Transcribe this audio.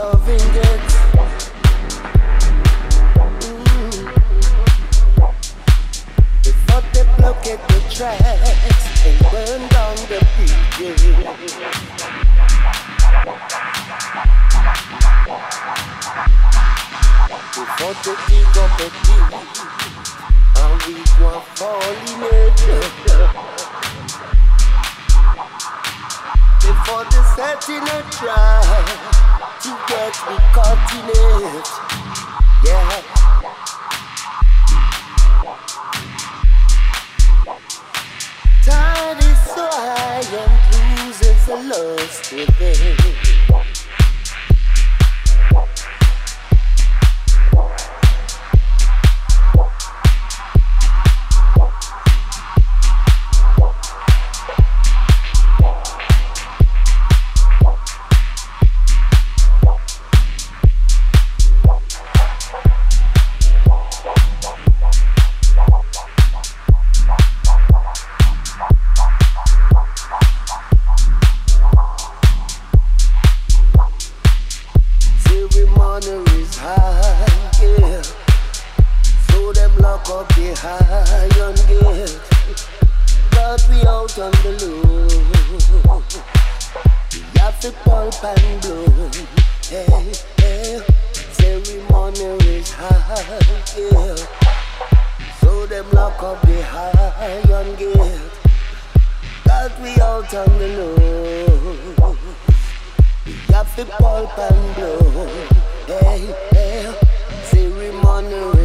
loving it. Before they blockade the tracks and burn down the bridges. Before they dig up the deep, and we go fall in it. Before they set in a trap to get me caught in it. Yeah. Tide is so high and loses the lust within. Pulp and blow, hey, hey, ceremony.